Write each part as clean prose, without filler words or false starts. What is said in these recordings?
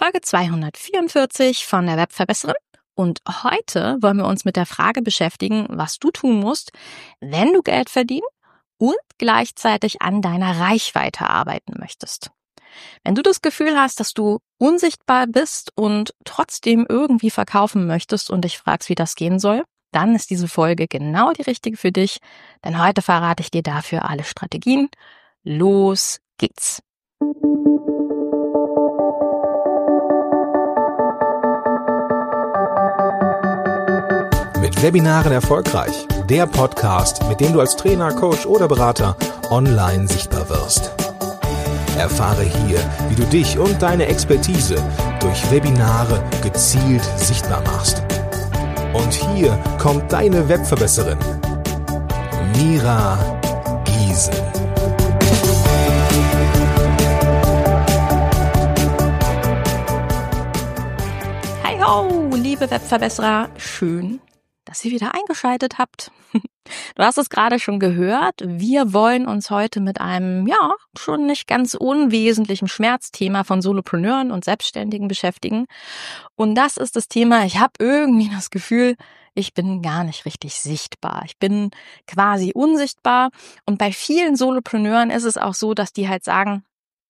Folge 244 von der Webverbesserin. Und heute wollen wir uns mit der Frage beschäftigen, was du tun musst, wenn du Geld verdienen und gleichzeitig an deiner Reichweite arbeiten möchtest. Wenn du das Gefühl hast, dass du unsichtbar bist und trotzdem irgendwie verkaufen möchtest und dich fragst, wie das gehen soll, dann ist diese Folge genau die richtige für dich, denn heute verrate ich dir dafür alle Strategien. Los geht's! Mit Webinaren erfolgreich. Der Podcast, mit dem du als Trainer, Coach oder Berater online sichtbar wirst. Erfahre hier, wie du dich und deine Expertise durch Webinare gezielt sichtbar machst. Und hier kommt deine Webverbesserin, Mira Giesen. Hi ho, liebe Webverbesserer, schön, dass ihr wieder eingeschaltet habt. Du hast es gerade schon gehört, wir wollen uns heute mit einem, schon nicht ganz unwesentlichen Schmerzthema von Solopreneuren und Selbstständigen beschäftigen. Und das ist das Thema, ich habe irgendwie das Gefühl, ich bin gar nicht richtig sichtbar. Ich bin quasi unsichtbar. Und bei vielen Solopreneuren ist es auch so, dass die halt sagen,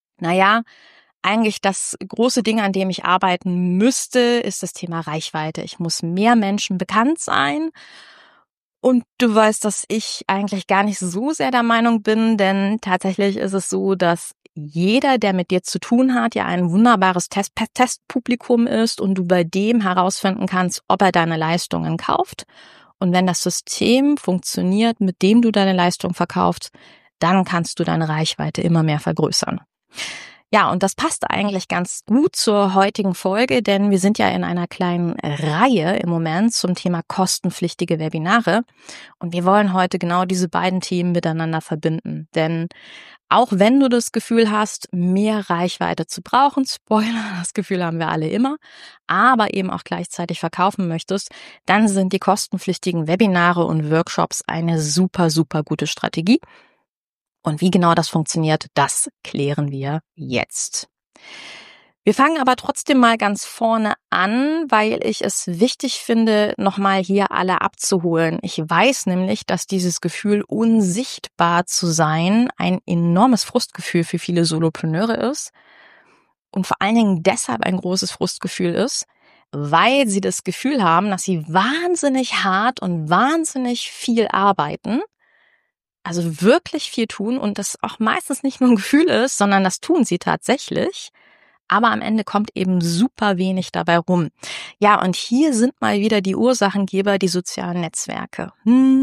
eigentlich das große Ding, an dem ich arbeiten müsste, ist das Thema Reichweite. Ich muss mehr Menschen bekannt sein. Und du weißt, dass ich eigentlich gar nicht so sehr der Meinung bin, denn tatsächlich ist es so, dass jeder, der mit dir zu tun hat, ja ein wunderbares Testpublikum ist und du bei dem herausfinden kannst, ob er deine Leistungen kauft. Und wenn das System funktioniert, mit dem du deine Leistung verkaufst, dann kannst du deine Reichweite immer mehr vergrößern. Ja, und das passt eigentlich ganz gut zur heutigen Folge, denn wir sind ja in einer kleinen Reihe im Moment zum Thema kostenpflichtige Webinare. Und wir wollen heute genau diese beiden Themen miteinander verbinden. Denn auch wenn du das Gefühl hast, mehr Reichweite zu brauchen, Spoiler, das Gefühl haben wir alle immer, aber eben auch gleichzeitig verkaufen möchtest, dann sind die kostenpflichtigen Webinare und Workshops eine super, super gute Strategie. Und wie genau das funktioniert, das klären wir jetzt. Wir fangen aber trotzdem mal ganz vorne an, weil ich es wichtig finde, nochmal hier alle abzuholen. Ich weiß nämlich, dass dieses Gefühl, unsichtbar zu sein, ein enormes Frustgefühl für viele Solopreneure ist und vor allen Dingen deshalb ein großes Frustgefühl ist, weil sie das Gefühl haben, dass sie wahnsinnig hart und wahnsinnig viel arbeiten, also wirklich viel tun und das auch meistens nicht nur ein Gefühl ist, sondern das tun sie tatsächlich. Aber am Ende kommt eben super wenig dabei rum. Ja, und hier sind mal wieder die Ursachengeber, die sozialen Netzwerke.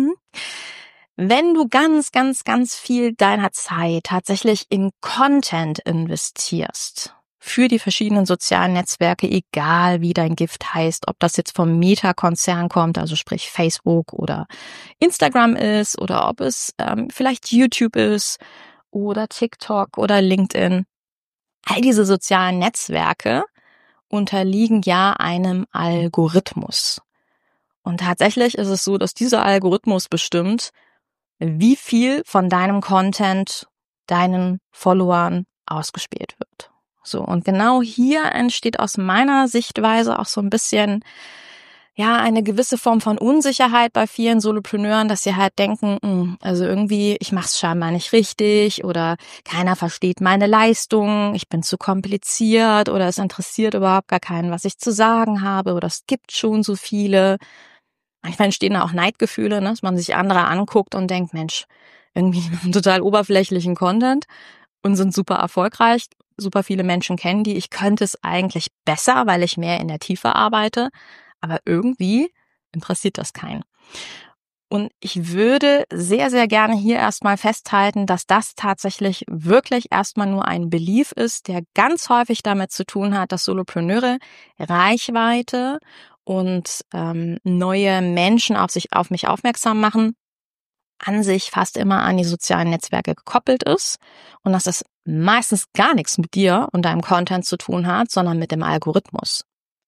Wenn du ganz, ganz, ganz viel deiner Zeit tatsächlich in Content investierst, für die verschiedenen sozialen Netzwerke, egal wie dein Gift heißt, ob das jetzt vom Meta-Konzern kommt, also sprich Facebook oder Instagram ist oder ob es vielleicht YouTube ist oder TikTok oder LinkedIn. All diese sozialen Netzwerke unterliegen ja einem Algorithmus. Und tatsächlich ist es so, dass dieser Algorithmus bestimmt, wie viel von deinem Content deinen Followern ausgespielt wird. So, und genau hier entsteht aus meiner Sichtweise auch so ein bisschen, eine gewisse Form von Unsicherheit bei vielen Solopreneuren, dass sie halt denken, also irgendwie, ich mach's scheinbar nicht richtig oder keiner versteht meine Leistung, ich bin zu kompliziert oder es interessiert überhaupt gar keinen, was ich zu sagen habe oder es gibt schon so viele. Manchmal entstehen da auch Neidgefühle, dass man sich andere anguckt und denkt, Mensch, irgendwie einen total oberflächlichen Content und sind super erfolgreich. Super viele Menschen kennen die. Ich könnte es eigentlich besser, weil ich mehr in der Tiefe arbeite. Aber irgendwie interessiert das keinen. Und ich würde sehr, sehr gerne hier erstmal festhalten, dass das tatsächlich wirklich erstmal nur ein Belief ist, der ganz häufig damit zu tun hat, dass Solopreneure Reichweite und neue Menschen auf mich aufmerksam machen, an sich fast immer an die sozialen Netzwerke gekoppelt ist und dass das meistens gar nichts mit dir und deinem Content zu tun hat, sondern mit dem Algorithmus.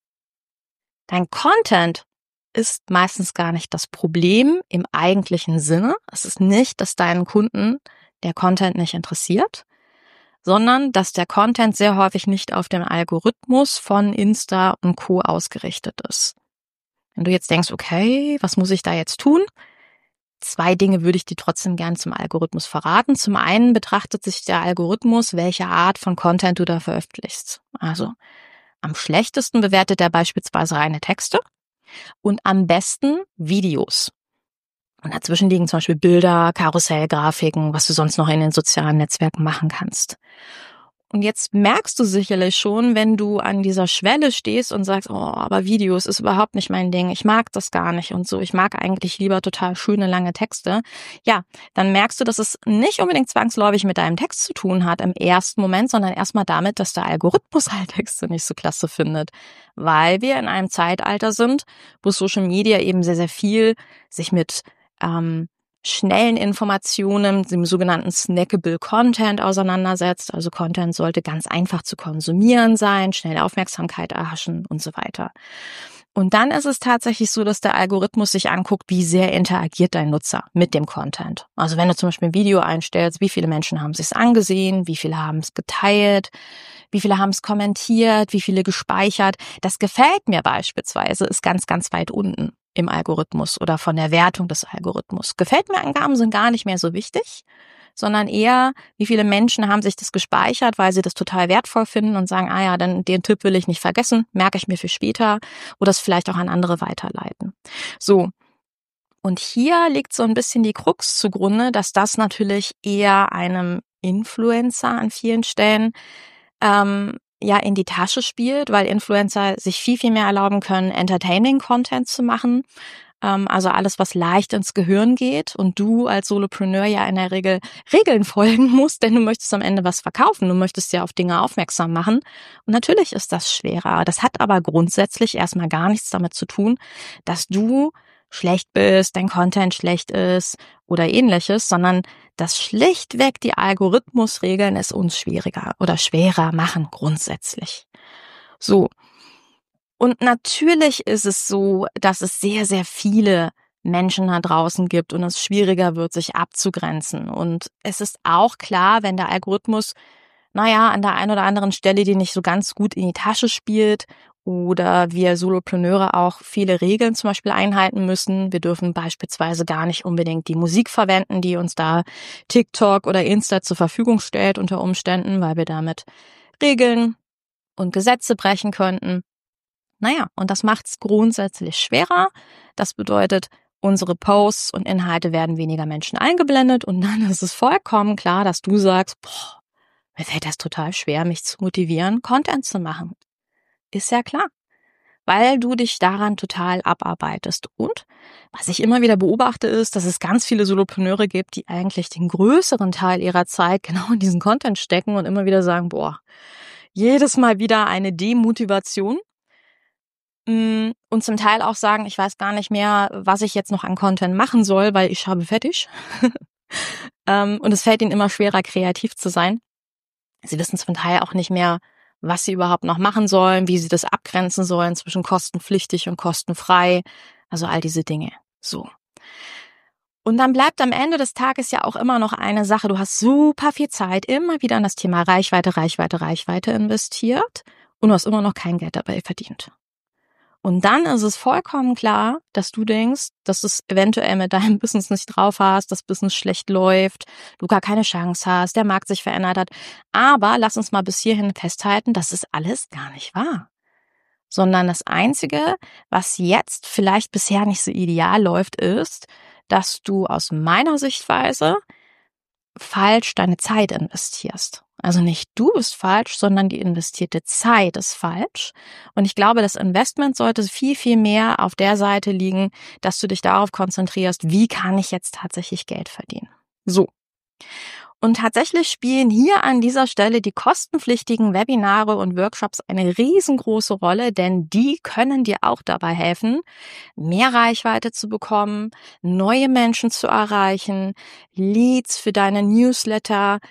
Dein Content ist meistens gar nicht das Problem im eigentlichen Sinne. Es ist nicht, dass deinen Kunden der Content nicht interessiert, sondern dass der Content sehr häufig nicht auf den Algorithmus von Insta und Co. ausgerichtet ist. Wenn du jetzt denkst, okay, was muss ich da jetzt tun? 2 Dinge würde ich dir trotzdem gern zum Algorithmus verraten. Zum einen betrachtet sich der Algorithmus, welche Art von Content du da veröffentlichst. Also am schlechtesten bewertet er beispielsweise reine Texte und am besten Videos. Und dazwischen liegen zum Beispiel Bilder, Karussellgrafiken, was du sonst noch in den sozialen Netzwerken machen kannst. Und jetzt merkst du sicherlich schon, wenn du an dieser Schwelle stehst und sagst, oh, aber Videos ist überhaupt nicht mein Ding, ich mag das gar nicht und so, ich mag eigentlich lieber total schöne, lange Texte. Ja, dann merkst du, dass es nicht unbedingt zwangsläufig mit deinem Text zu tun hat im ersten Moment, sondern erstmal damit, dass der Algorithmus halt Texte nicht so klasse findet. Weil wir in einem Zeitalter sind, wo Social Media eben sehr, sehr viel sich mit schnellen Informationen, dem sogenannten snackable Content auseinandersetzt. Also Content sollte ganz einfach zu konsumieren sein, schnell Aufmerksamkeit erhaschen und so weiter. Und dann ist es tatsächlich so, dass der Algorithmus sich anguckt, wie sehr interagiert dein Nutzer mit dem Content. Also wenn du zum Beispiel ein Video einstellst, wie viele Menschen haben es sich angesehen, wie viele haben es geteilt, wie viele haben es kommentiert, wie viele gespeichert. Das gefällt mir beispielsweise, ist ganz, ganz weit unten im Algorithmus oder von der Wertung des Algorithmus. Gefällt mir Angaben sind gar nicht mehr so wichtig, sondern eher, wie viele Menschen haben sich das gespeichert, weil sie das total wertvoll finden und sagen, ah ja, dann den Tipp will ich nicht vergessen, merke ich mir für später oder es vielleicht auch an andere weiterleiten. So. Und hier liegt so ein bisschen die Krux zugrunde, dass das natürlich eher einem Influencer an vielen Stellen in die Tasche spielt, weil Influencer sich viel, viel mehr erlauben können, Entertaining-Content zu machen. Also alles, was leicht ins Gehirn geht und du als Solopreneur ja in der Regel Regeln folgen musst, denn du möchtest am Ende was verkaufen, du möchtest ja auf Dinge aufmerksam machen. Und natürlich ist das schwerer. Das hat aber grundsätzlich erstmal gar nichts damit zu tun, dass du schlecht bist, dein Content schlecht ist oder ähnliches, sondern dass schlichtweg die Algorithmusregeln es uns schwieriger oder schwerer machen grundsätzlich. So. Und natürlich ist es so, dass es sehr, sehr viele Menschen da draußen gibt und es schwieriger wird, sich abzugrenzen. Und es ist auch klar, wenn der Algorithmus, an der einen oder anderen Stelle die nicht so ganz gut in die Tasche spielt oder wir Solopreneure auch viele Regeln zum Beispiel einhalten müssen. Wir dürfen beispielsweise gar nicht unbedingt die Musik verwenden, die uns da TikTok oder Insta zur Verfügung stellt unter Umständen, weil wir damit Regeln und Gesetze brechen könnten. Und das macht es grundsätzlich schwerer. Das bedeutet, unsere Posts und Inhalte werden weniger Menschen eingeblendet und dann ist es vollkommen klar, dass du sagst, mir fällt das total schwer, mich zu motivieren, Content zu machen. Ist ja klar, weil du dich daran total abarbeitest. Und was ich immer wieder beobachte, ist, dass es ganz viele Solopreneure gibt, die eigentlich den größeren Teil ihrer Zeit genau in diesen Content stecken und immer wieder sagen, jedes Mal wieder eine Demotivation. Und zum Teil auch sagen, ich weiß gar nicht mehr, was ich jetzt noch an Content machen soll, weil ich habe fertig. Und es fällt ihnen immer schwerer, kreativ zu sein. Sie wissen zum Teil auch nicht mehr, was sie überhaupt noch machen sollen, wie sie das abgrenzen sollen zwischen kostenpflichtig und kostenfrei. Also all diese Dinge. So. Und dann bleibt am Ende des Tages ja auch immer noch eine Sache. Du hast super viel Zeit immer wieder in das Thema Reichweite investiert und du hast immer noch kein Geld dabei verdient. Und dann ist es vollkommen klar, dass du denkst, dass du es eventuell mit deinem Business nicht drauf hast, das Business schlecht läuft, du gar keine Chance hast, der Markt sich verändert hat. Aber lass uns mal bis hierhin festhalten, das ist alles gar nicht wahr. Sondern das Einzige, was jetzt vielleicht bisher nicht so ideal läuft, ist, dass du aus meiner Sichtweise falsch deine Zeit investierst. Also nicht du bist falsch, sondern die investierte Zeit ist falsch. Und ich glaube, das Investment sollte viel, viel mehr auf der Seite liegen, dass du dich darauf konzentrierst, wie kann ich jetzt tatsächlich Geld verdienen. So. Und tatsächlich spielen hier an dieser Stelle die kostenpflichtigen Webinare und Workshops eine riesengroße Rolle, denn die können dir auch dabei helfen, mehr Reichweite zu bekommen, neue Menschen zu erreichen, Leads für deine Newsletter,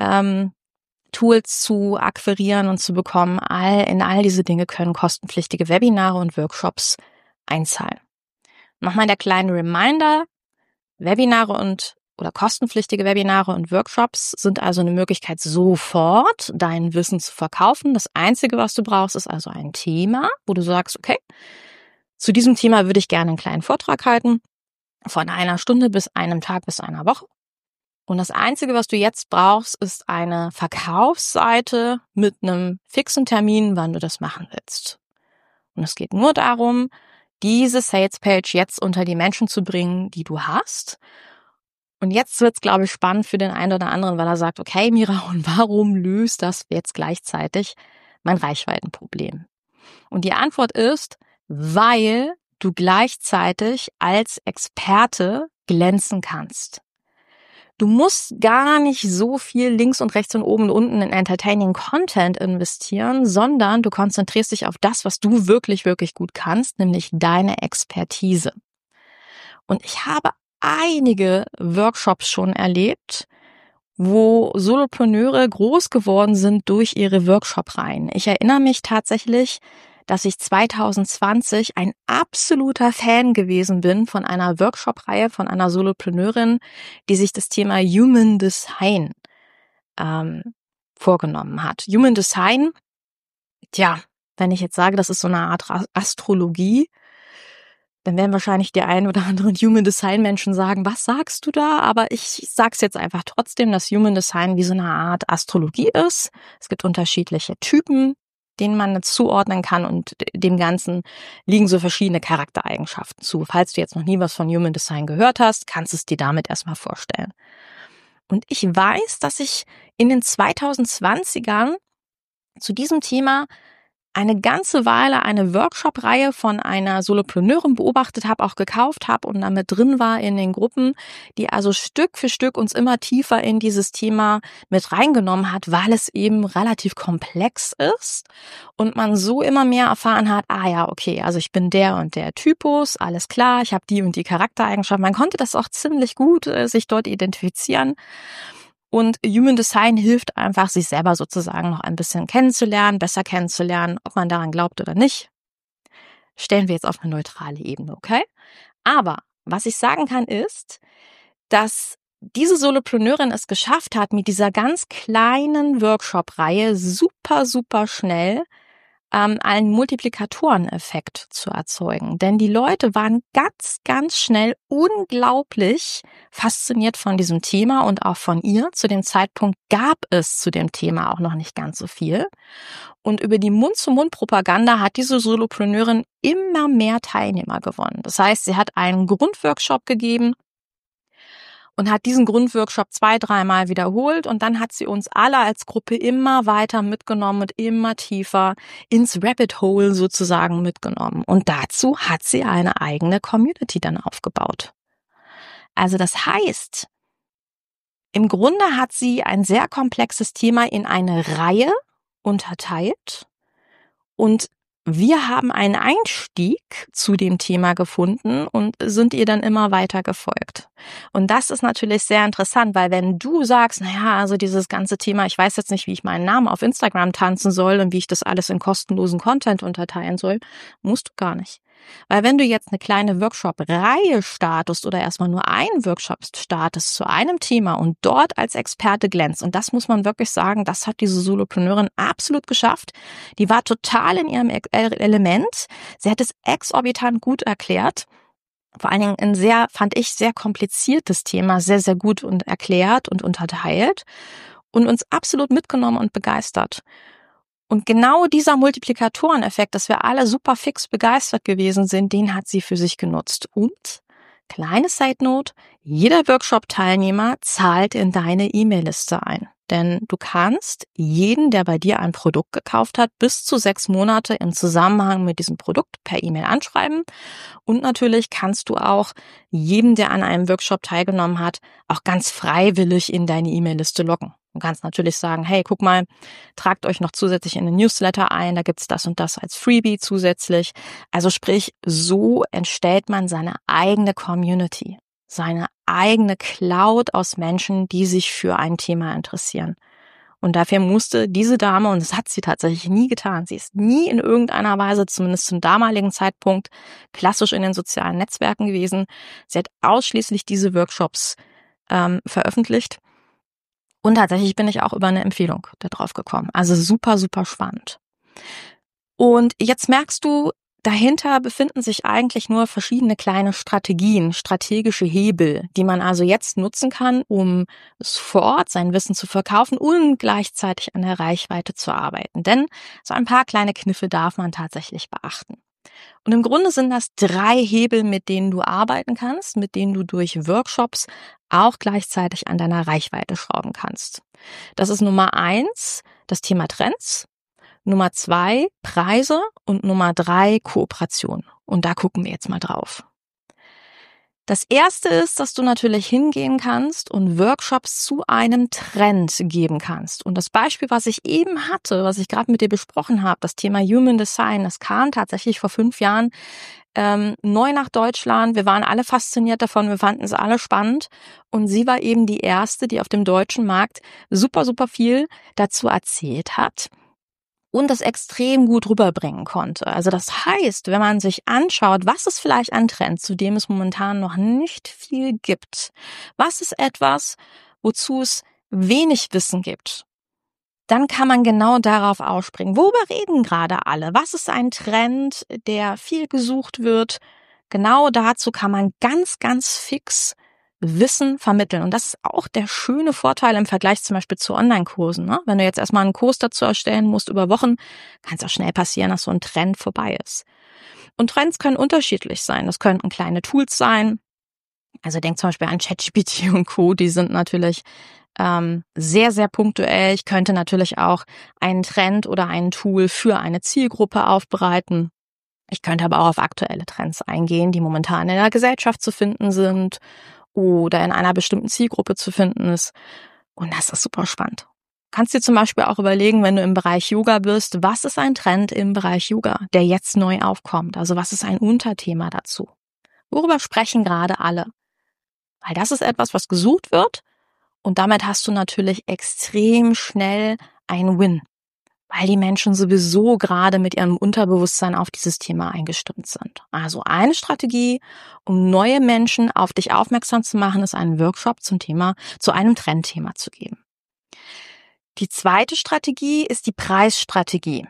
Tools zu akquirieren und zu bekommen. In all diese Dinge können kostenpflichtige Webinare und Workshops einzahlen. Nochmal der kleine Reminder, Webinare und oder kostenpflichtige Webinare und Workshops sind also eine Möglichkeit, sofort dein Wissen zu verkaufen. Das Einzige, was du brauchst, ist also ein Thema, wo du sagst, okay, zu diesem Thema würde ich gerne einen kleinen Vortrag halten, von 1 Stunde bis einem Tag bis einer Woche. Und das Einzige, was du jetzt brauchst, ist eine Verkaufsseite mit einem fixen Termin, wann du das machen willst. Und es geht nur darum, diese Salespage jetzt unter die Menschen zu bringen, die du hast. Und jetzt wird's, glaube ich, spannend für den einen oder anderen, weil er sagt, okay, Mira, und warum löst das jetzt gleichzeitig mein Reichweitenproblem? Und die Antwort ist, weil du gleichzeitig als Experte glänzen kannst. Du musst gar nicht so viel links und rechts und oben und unten in entertaining Content investieren, sondern du konzentrierst dich auf das, was du wirklich, wirklich gut kannst, nämlich deine Expertise. Und ich habe einige Workshops schon erlebt, wo Solopreneure groß geworden sind durch ihre Workshop-Reihen. Ich erinnere mich tatsächlich, dass ich 2020 ein absoluter Fan gewesen bin von einer Workshop-Reihe von einer Solopreneurin, die sich das Thema Human Design vorgenommen hat. Human Design, wenn ich jetzt sage, das ist so eine Art Astrologie, dann werden wahrscheinlich die ein oder anderen Human Design Menschen sagen, was sagst du da? Aber ich sag's jetzt einfach trotzdem, dass Human Design wie so eine Art Astrologie ist. Es gibt unterschiedliche Typen, denen man zuordnen kann, und dem Ganzen liegen so verschiedene Charaktereigenschaften zu. Falls du jetzt noch nie was von Human Design gehört hast, kannst du es dir damit erstmal vorstellen. Und ich weiß, dass ich in den 2020ern zu diesem Thema eine ganze Weile eine Workshop-Reihe von einer Solopreneurin beobachtet habe, auch gekauft habe und damit drin war in den Gruppen, die also Stück für Stück uns immer tiefer in dieses Thema mit reingenommen hat, weil es eben relativ komplex ist und man so immer mehr erfahren hat, okay, also ich bin der und der Typus, alles klar, ich habe die und die Charaktereigenschaften. Man konnte das auch ziemlich gut sich dort identifizieren. Und Human Design hilft einfach, sich selber sozusagen noch ein bisschen kennenzulernen, besser kennenzulernen, ob man daran glaubt oder nicht. Stellen wir jetzt auf eine neutrale Ebene, okay? Aber was ich sagen kann ist, dass diese Solopreneurin es geschafft hat, mit dieser ganz kleinen Workshop-Reihe super, super schnell einen Multiplikatoreneffekt zu erzeugen. Denn die Leute waren ganz, ganz schnell unglaublich fasziniert von diesem Thema und auch von ihr. Zu dem Zeitpunkt gab es zu dem Thema auch noch nicht ganz so viel. Und über die Mund-zu-Mund-Propaganda hat diese Solopreneurin immer mehr Teilnehmer gewonnen. Das heißt, sie hat einen Grundworkshop gegeben und hat diesen Grundworkshop 2-3 Mal wiederholt, und dann hat sie uns alle als Gruppe immer weiter mitgenommen und immer tiefer ins Rabbit Hole sozusagen mitgenommen. Und dazu hat sie eine eigene Community dann aufgebaut. Also das heißt, im Grunde hat sie ein sehr komplexes Thema in eine Reihe unterteilt, und wir haben einen Einstieg zu dem Thema gefunden und sind ihr dann immer weiter gefolgt. Und das ist natürlich sehr interessant, weil wenn du sagst, also dieses ganze Thema, ich weiß jetzt nicht, wie ich meinen Namen auf Instagram tanzen soll und wie ich das alles in kostenlosen Content unterteilen soll, musst du gar nicht. Weil wenn du jetzt eine kleine Workshop-Reihe startest oder erstmal nur einen Workshop startest zu einem Thema und dort als Experte glänzt, und das muss man wirklich sagen, das hat diese Solopreneurin absolut geschafft. Die war total in ihrem Element. Sie hat es exorbitant gut erklärt. Vor allen Dingen ein sehr, fand ich, sehr kompliziertes Thema, sehr, sehr gut und erklärt und unterteilt und uns absolut mitgenommen und begeistert. Und genau dieser Multiplikatoreneffekt, dass wir alle super fix begeistert gewesen sind, den hat sie für sich genutzt. Und, kleine Side-Note, jeder Workshop-Teilnehmer zahlt in deine E-Mail-Liste ein. Denn du kannst jeden, der bei dir ein Produkt gekauft hat, bis zu 6 Monate im Zusammenhang mit diesem Produkt per E-Mail anschreiben. Und natürlich kannst du auch jeden, der an einem Workshop teilgenommen hat, auch ganz freiwillig in deine E-Mail-Liste loggen. Du kannst natürlich sagen, hey, guck mal, tragt euch noch zusätzlich in den Newsletter ein, da gibt's das und das als Freebie zusätzlich. Also sprich, so entstellt man seine eigene Community, seine eigene Cloud aus Menschen, die sich für ein Thema interessieren. Und dafür musste diese Dame, und das hat sie tatsächlich nie getan, sie ist nie in irgendeiner Weise, zumindest zum damaligen Zeitpunkt, klassisch in den sozialen Netzwerken gewesen. Sie hat ausschließlich diese Workshops veröffentlicht. Und tatsächlich bin ich auch über eine Empfehlung da drauf gekommen. Also super, super spannend. Und jetzt merkst du, dahinter befinden sich eigentlich nur verschiedene kleine Strategien, strategische Hebel, die man also jetzt nutzen kann, um sofort sein Wissen zu verkaufen und gleichzeitig an der Reichweite zu arbeiten. Denn so ein paar kleine Kniffe darf man tatsächlich beachten. Und im Grunde sind das 3 Hebel, mit denen du arbeiten kannst, mit denen du durch Workshops auch gleichzeitig an deiner Reichweite schrauben kannst. Das ist Nummer 1, das Thema Trends, Nummer 2, Preise und Nummer 3, Kooperation. Und da gucken wir jetzt mal drauf. Das erste ist, dass du natürlich hingehen kannst und Workshops zu einem Trend geben kannst. Und das Beispiel, was ich eben hatte, was ich gerade mit dir besprochen habe, das Thema Human Design, das kam tatsächlich vor 5 Jahren neu nach Deutschland. Wir waren alle fasziniert davon, wir fanden es alle spannend. Und sie war eben die erste, die auf dem deutschen Markt super, super viel dazu erzählt hat und das extrem gut rüberbringen konnte. Also das heißt, wenn man sich anschaut, was ist vielleicht ein Trend, zu dem es momentan noch nicht viel gibt? Was ist etwas, wozu es wenig Wissen gibt? Dann kann man genau darauf ausspringen. Worüber reden gerade alle? Was ist ein Trend, der viel gesucht wird? Genau dazu kann man ganz, ganz fix Wissen vermitteln. Und das ist auch der schöne Vorteil im Vergleich zum Beispiel zu Online-Kursen. Ne? Wenn du jetzt erstmal einen Kurs dazu erstellen musst über Wochen, kann es auch schnell passieren, dass so ein Trend vorbei ist. Und Trends können unterschiedlich sein. Das könnten kleine Tools sein. Also denk zum Beispiel an ChatGPT und Co. Die sind natürlich sehr, sehr punktuell. Ich könnte natürlich auch einen Trend oder ein Tool für eine Zielgruppe aufbereiten. Ich könnte aber auch auf aktuelle Trends eingehen, die momentan in der Gesellschaft zu finden sind oder in einer bestimmten Zielgruppe zu finden ist. Und das ist super spannend. Du kannst dir zum Beispiel auch überlegen, wenn du im Bereich Yoga bist, was ist ein Trend im Bereich Yoga, der jetzt neu aufkommt? Also was ist ein Unterthema dazu? Worüber sprechen gerade alle? Weil das ist etwas, was gesucht wird. Und damit hast du natürlich extrem schnell einen Win, weil die Menschen sowieso gerade mit ihrem Unterbewusstsein auf dieses Thema eingestimmt sind. Also eine Strategie, um neue Menschen auf dich aufmerksam zu machen, ist einen Workshop zu einem Trendthema zu geben. Die zweite Strategie ist die Preisstrategie.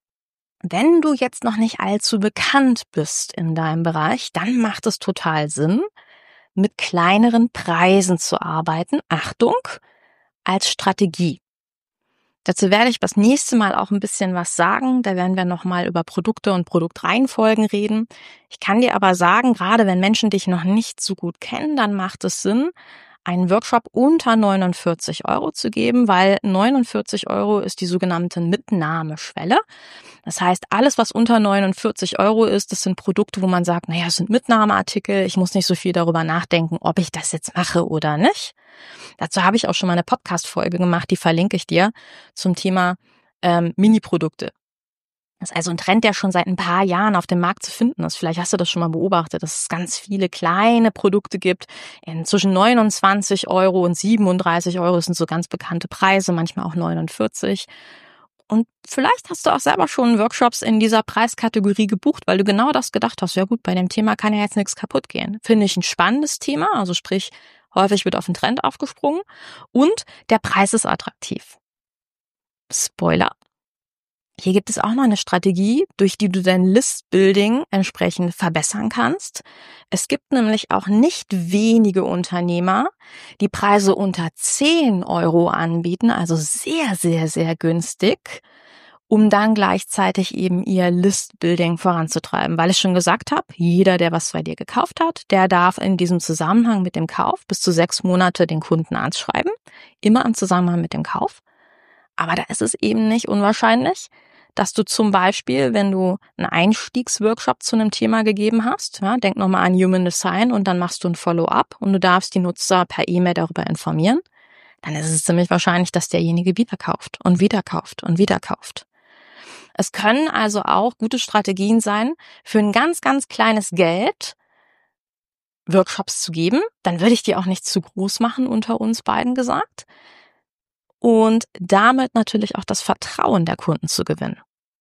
Wenn du jetzt noch nicht allzu bekannt bist in deinem Bereich, dann macht es total Sinn, mit kleineren Preisen zu arbeiten. Achtung, als Strategie. Dazu werde ich das nächste Mal auch ein bisschen was sagen. Da werden wir nochmal über Produkte und Produktreihenfolgen reden. Ich kann dir aber sagen, gerade wenn Menschen dich noch nicht so gut kennen, dann macht es Sinn, einen Workshop unter 49 € zu geben, weil 49 € ist die sogenannte Mitnahmeschwelle. Das heißt, alles, was unter 49 € ist, das sind Produkte, wo man sagt, naja, es sind Mitnahmeartikel, ich muss nicht so viel darüber nachdenken, ob ich das jetzt mache oder nicht. Dazu habe ich auch schon mal eine Podcast-Folge gemacht, die verlinke ich dir zum Thema Mini-Produkte. Das ist also ein Trend, der schon seit ein paar Jahren auf dem Markt zu finden ist. Vielleicht hast du das schon mal beobachtet, dass es ganz viele kleine Produkte gibt. Zwischen 29 € und 37 €, das sind so ganz bekannte Preise, manchmal auch 49. Und vielleicht hast du auch selber schon Workshops in dieser Preiskategorie gebucht, weil du genau das gedacht hast. Ja gut, bei dem Thema kann ja jetzt nichts kaputt gehen. Finde ich ein spannendes Thema, also sprich, häufig wird auf den Trend aufgesprungen und der Preis ist attraktiv. Spoiler. Hier gibt es auch noch eine Strategie, durch die du dein Listbuilding entsprechend verbessern kannst. Es gibt nämlich auch nicht wenige Unternehmer, die Preise unter 10 € anbieten, also sehr, sehr, sehr günstig, um dann gleichzeitig eben ihr Listbuilding voranzutreiben. Weil ich schon gesagt habe, jeder, der was bei dir gekauft hat, der darf in diesem Zusammenhang mit dem Kauf bis zu 6 Monate den Kunden anschreiben, immer im Zusammenhang mit dem Kauf. Aber da ist es eben nicht unwahrscheinlich, dass du zum Beispiel, wenn du einen Einstiegsworkshop zu einem Thema gegeben hast, ja, denk nochmal an Human Design und dann machst du ein Follow-up und du darfst die Nutzer per E-Mail darüber informieren, dann ist es ziemlich wahrscheinlich, dass derjenige wieder kauft und wieder kauft und wieder kauft. Es können also auch gute Strategien sein, für ein ganz, ganz kleines Geld Workshops zu geben. Dann würde ich die auch nicht zu groß machen, unter uns beiden gesagt. Und damit natürlich auch das Vertrauen der Kunden zu gewinnen.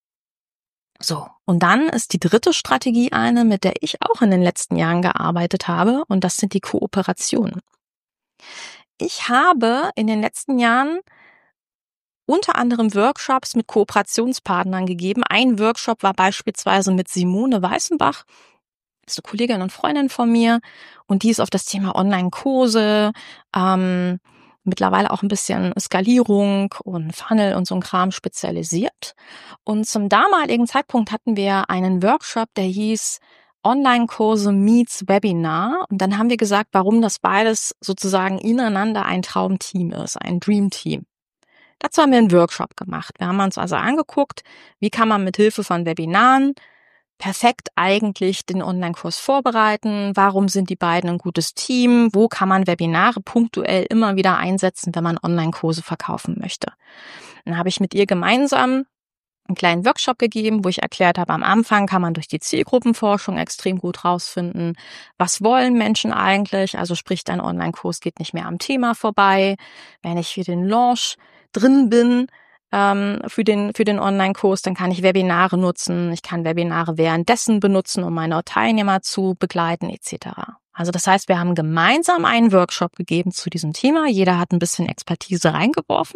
So, und dann ist die dritte Strategie eine, mit der ich auch in den letzten Jahren gearbeitet habe, und das sind die Kooperationen. ich habe in den letzten Jahren unter anderem Workshops mit Kooperationspartnern gegeben. Ein Workshop war beispielsweise mit Simone Weißenbach, das ist eine Kollegin und Freundin von mir, und die ist auf das Thema Online-Kurse, mittlerweile auch ein bisschen Skalierung und Funnel und so ein Kram spezialisiert. Und zum damaligen Zeitpunkt hatten wir einen Workshop, der hieß Online-Kurse meets Webinar. Und dann haben wir gesagt, warum das beides sozusagen ineinander ein Traumteam ist, ein Dream-Team. Dazu haben wir einen Workshop gemacht. Wir haben uns also angeguckt, wie kann man mit Hilfe von Webinaren perfekt eigentlich den Online-Kurs vorbereiten, warum sind die beiden ein gutes Team, wo kann man Webinare punktuell immer wieder einsetzen, wenn man Online-Kurse verkaufen möchte. Dann habe ich mit ihr gemeinsam einen kleinen Workshop gegeben, wo ich erklärt habe, am Anfang kann man durch die Zielgruppenforschung extrem gut rausfinden, was wollen Menschen eigentlich, also sprich, dein Online-Kurs geht nicht mehr am Thema vorbei. Wenn ich für den Launch drin bin, für den Online-Kurs, dann kann ich Webinare nutzen. Ich kann Webinare währenddessen benutzen, um meine Teilnehmer zu begleiten etc. Also das heißt, wir haben gemeinsam einen Workshop gegeben zu diesem Thema. Jeder hat ein bisschen Expertise reingeworfen.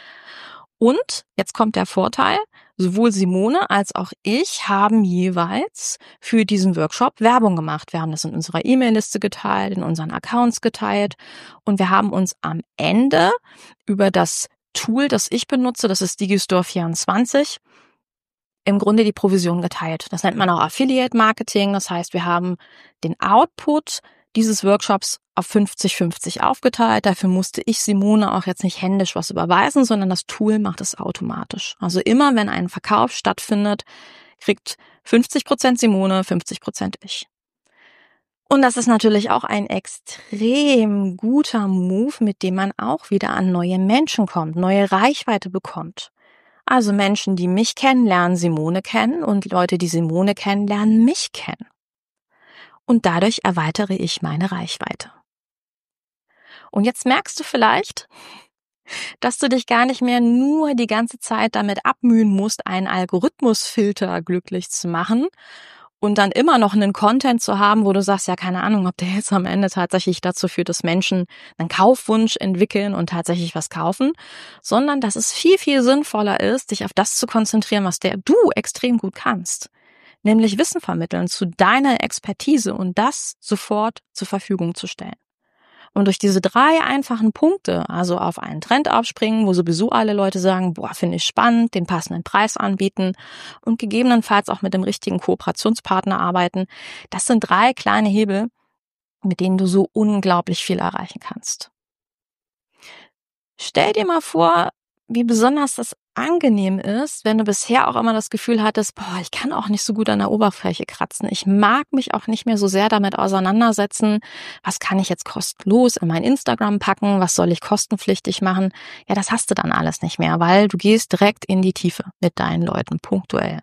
Und jetzt kommt der Vorteil, sowohl Simone als auch ich haben jeweils für diesen Workshop Werbung gemacht. Wir haben das in unserer E-Mail-Liste geteilt, in unseren Accounts geteilt und wir haben uns am Ende über das Tool, das ich benutze, das ist Digistore24, im Grunde die Provision geteilt. Das nennt man auch Affiliate Marketing. Das heißt, wir haben den Output dieses Workshops auf 50-50 aufgeteilt. Dafür musste ich Simone auch jetzt nicht händisch was überweisen, sondern das Tool macht es automatisch. Also immer, wenn ein Verkauf stattfindet, kriegt 50% Simone, 50% ich. Und das ist natürlich auch ein extrem guter Move, mit dem man auch wieder an neue Menschen kommt, neue Reichweite bekommt. Also Menschen, die mich kennen, lernen Simone kennen und Leute, die Simone kennen, lernen mich kennen. Und dadurch erweitere ich meine Reichweite. Und jetzt merkst du vielleicht, dass du dich gar nicht mehr nur die ganze Zeit damit abmühen musst, einen Algorithmusfilter glücklich zu machen und dann immer noch einen Content zu haben, wo du sagst, ja, keine Ahnung, ob der jetzt am Ende tatsächlich dazu führt, dass Menschen einen Kaufwunsch entwickeln und tatsächlich was kaufen, sondern dass es viel, viel sinnvoller ist, dich auf das zu konzentrieren, was du extrem gut kannst. Nämlich Wissen vermitteln zu deiner Expertise und das sofort zur Verfügung zu stellen. Und durch diese 3 einfachen Punkte, also auf einen Trend aufspringen, wo sowieso alle Leute sagen, boah, finde ich spannend, den passenden Preis anbieten und gegebenenfalls auch mit dem richtigen Kooperationspartner arbeiten, das sind 3 kleine Hebel, mit denen du so unglaublich viel erreichen kannst. Stell dir mal vor, wie besonders das angenehm ist, wenn du bisher auch immer das Gefühl hattest, boah, ich kann auch nicht so gut an der Oberfläche kratzen. Ich mag mich auch nicht mehr so sehr damit auseinandersetzen. Was kann ich jetzt kostenlos in mein Instagram packen? Was soll ich kostenpflichtig machen? Ja, das hast du dann alles nicht mehr, weil du gehst direkt in die Tiefe mit deinen Leuten, punktuell.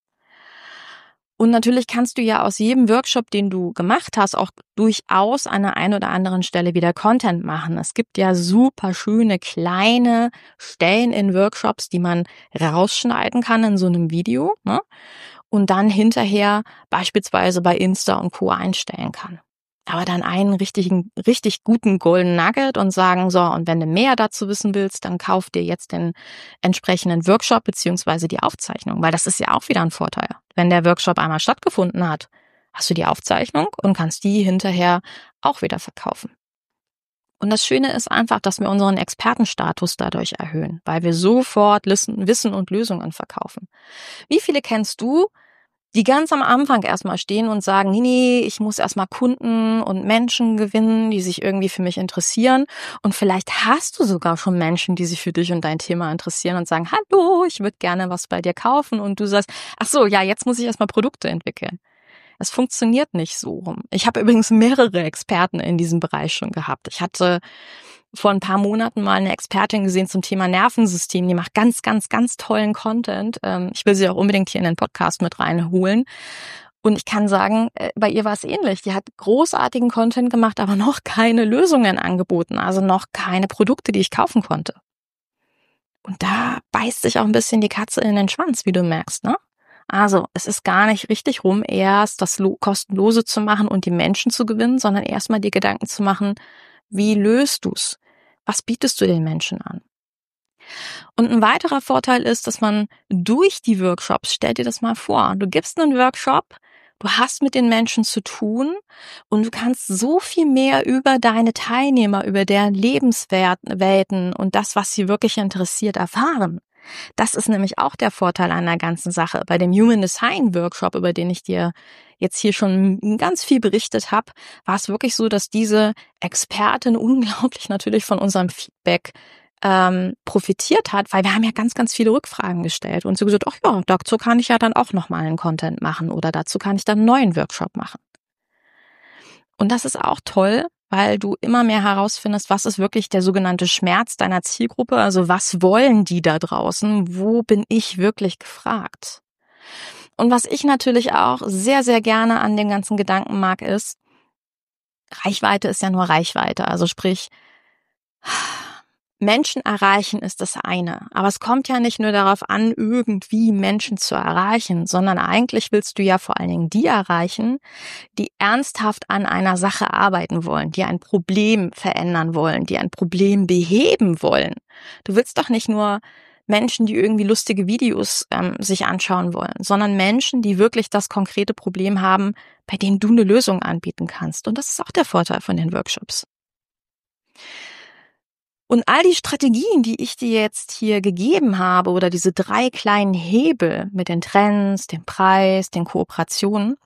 Und natürlich kannst du ja aus jedem Workshop, den du gemacht hast, auch durchaus an der einen oder anderen Stelle wieder Content machen. Es gibt ja super schöne kleine Stellen in Workshops, die man rausschneiden kann in so einem Video, ne? Und dann hinterher beispielsweise bei Insta und Co. einstellen kann. Aber dann einen richtig guten Golden Nugget und sagen, so, und wenn du mehr dazu wissen willst, dann kauf dir jetzt den entsprechenden Workshop beziehungsweise die Aufzeichnung, weil das ist ja auch wieder ein Vorteil. Wenn der Workshop einmal stattgefunden hat, hast du die Aufzeichnung und kannst die hinterher auch wieder verkaufen. Und das Schöne ist einfach, dass wir unseren Expertenstatus dadurch erhöhen, weil wir sofort Wissen und Lösungen verkaufen. Wie viele kennst du, die ganz am Anfang erstmal stehen und sagen, nee, ich muss erstmal Kunden und Menschen gewinnen, die sich irgendwie für mich interessieren. Und vielleicht hast du sogar schon Menschen, die sich für dich und dein Thema interessieren und sagen, hallo, ich würde gerne was bei dir kaufen. Und du sagst, ach so, ja, jetzt muss ich erstmal Produkte entwickeln. Es funktioniert nicht so rum. Ich habe übrigens mehrere Experten in diesem Bereich schon gehabt. Ich hatte vor ein paar Monaten mal eine Expertin gesehen zum Thema Nervensystem. Die macht ganz, ganz, ganz tollen Content. Ich will sie auch unbedingt hier in den Podcast mit reinholen. Und ich kann sagen, bei ihr war es ähnlich. Die hat großartigen Content gemacht, aber noch keine Lösungen angeboten. Also noch keine Produkte, die ich kaufen konnte. Und da beißt sich auch ein bisschen die Katze in den Schwanz, wie du merkst, ne? Also es ist gar nicht richtig rum, erst das Kostenlose zu machen und die Menschen zu gewinnen, sondern erstmal die Gedanken zu machen, wie löst du's? Was bietest du den Menschen an? Und ein weiterer Vorteil ist, dass man durch die Workshops, stell dir das mal vor, du gibst einen Workshop, du hast mit den Menschen zu tun und du kannst so viel mehr über deine Teilnehmer, über deren Lebenswelten und das, was sie wirklich interessiert, erfahren. Das ist nämlich auch der Vorteil an der ganzen Sache. Bei dem Human Design Workshop, über den ich dir jetzt hier schon ganz viel berichtet habe, war es wirklich so, dass diese Expertin unglaublich natürlich von unserem Feedback profitiert hat, weil wir haben ja ganz, ganz viele Rückfragen gestellt und sie gesagt, ach ja, dazu kann ich ja dann auch nochmal einen Content machen oder dazu kann ich dann einen neuen Workshop machen. Und das ist auch toll, weil du immer mehr herausfindest, was ist wirklich der sogenannte Schmerz deiner Zielgruppe, also was wollen die da draußen, wo bin ich wirklich gefragt? Und was ich natürlich auch sehr, sehr gerne an dem ganzen Gedanken mag, ist, Reichweite ist ja nur Reichweite, also sprich, Menschen erreichen ist das eine, aber es kommt ja nicht nur darauf an, irgendwie Menschen zu erreichen, sondern eigentlich willst du ja vor allen Dingen die erreichen, die ernsthaft an einer Sache arbeiten wollen, die ein Problem verändern wollen, die ein Problem beheben wollen. Du willst doch nicht nur Menschen, die irgendwie lustige Videos sich anschauen wollen, sondern Menschen, die wirklich das konkrete Problem haben, bei denen du eine Lösung anbieten kannst. Und das ist auch der Vorteil von den Workshops. Und all die Strategien, die ich dir jetzt hier gegeben habe oder diese 3 kleinen Hebel mit den Trends, dem Preis, den Kooperationen,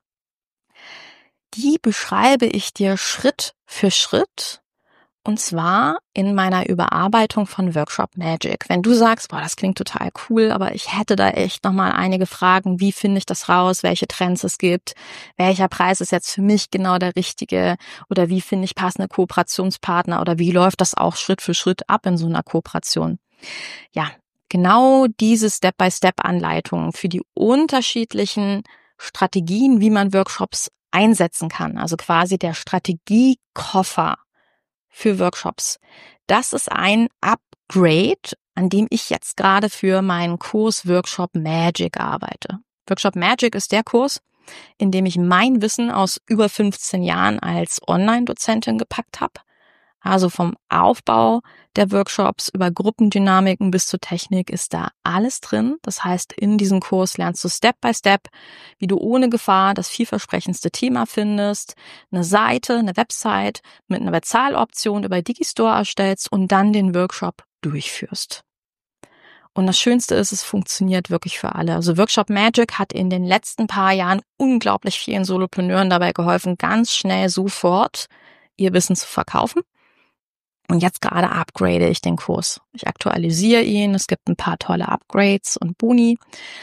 die beschreibe ich dir Schritt für Schritt und zwar in meiner Überarbeitung von Workshop Magic. Wenn du sagst, boah, das klingt total cool, aber ich hätte da echt nochmal einige Fragen, wie finde ich das raus, welche Trends es gibt, welcher Preis ist jetzt für mich genau der richtige oder wie finde ich passende Kooperationspartner oder wie läuft das auch Schritt für Schritt ab in so einer Kooperation. Ja, genau diese Step-by-Step-Anleitungen für die unterschiedlichen Strategien, wie man Workshops einsetzen kann, also quasi der Strategiekoffer für Workshops. Das ist ein Upgrade, an dem ich jetzt gerade für meinen Kurs Workshop Magic arbeite. Workshop Magic ist der Kurs, in dem ich mein Wissen aus über 15 Jahren als Online-Dozentin gepackt habe. Also vom Aufbau der Workshops über Gruppendynamiken bis zur Technik ist da alles drin. Das heißt, in diesem Kurs lernst du Step by Step, wie du ohne Gefahr das vielversprechendste Thema findest, eine Seite, eine Website mit einer Bezahloption über Digistore erstellst und dann den Workshop durchführst. Und das Schönste ist, es funktioniert wirklich für alle. Also Workshop Magic hat in den letzten paar Jahren unglaublich vielen Solopreneuren dabei geholfen, ganz schnell sofort ihr Wissen zu verkaufen. Und jetzt gerade upgrade ich den Kurs. Ich aktualisiere ihn, es gibt ein paar tolle Upgrades und Boni.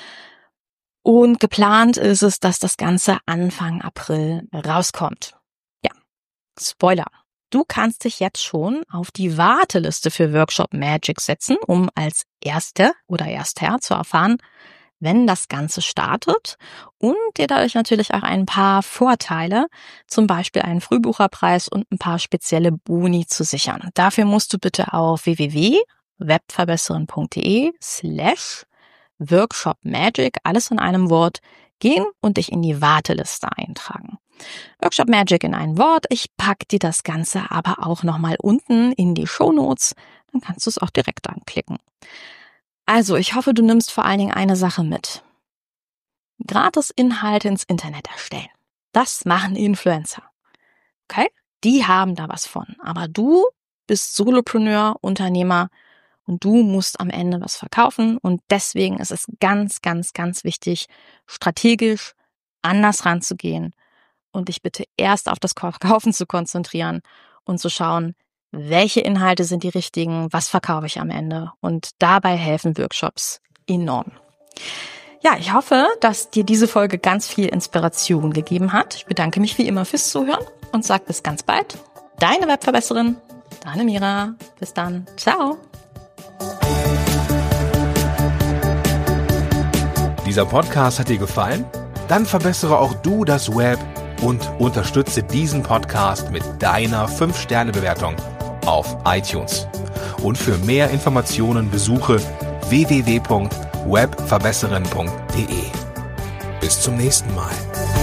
Und geplant ist es, dass das Ganze Anfang April rauskommt. Ja, Spoiler. Du kannst dich jetzt schon auf die Warteliste für Workshop Magic setzen, um als Erste oder Erster zu erfahren, wenn das Ganze startet und dir dadurch natürlich auch ein paar Vorteile, zum Beispiel einen Frühbucherpreis und ein paar spezielle Boni zu sichern. Dafür musst du bitte auf www.webverbesseren.de/Workshop-Magic, alles in einem Wort, gehen und dich in die Warteliste eintragen. Workshop Magic in ein Wort. Ich pack dir das Ganze aber auch nochmal unten in die Shownotes. Dann kannst du es auch direkt anklicken. Also, ich hoffe, du nimmst vor allen Dingen eine Sache mit. Gratis Inhalte ins Internet erstellen. Das machen Influencer. Okay? Die haben da was von. Aber du bist Solopreneur, Unternehmer und du musst am Ende was verkaufen. Und deswegen ist es ganz, ganz, ganz wichtig, strategisch anders ranzugehen und dich bitte erst auf das Verkaufen zu konzentrieren und zu schauen, welche Inhalte sind die richtigen, was verkaufe ich am Ende. Und dabei helfen Workshops enorm. Ja, ich hoffe, dass dir diese Folge ganz viel Inspiration gegeben hat. Ich bedanke mich wie immer fürs Zuhören und sage bis ganz bald. Deine Webverbesserin, deine Mira. Bis dann. Ciao. Dieser Podcast hat dir gefallen? Dann verbessere auch du das Web und unterstütze diesen Podcast mit deiner 5-Sterne-Bewertung auf iTunes. Und für mehr Informationen besuche www.webverbesseren.de. Bis zum nächsten Mal.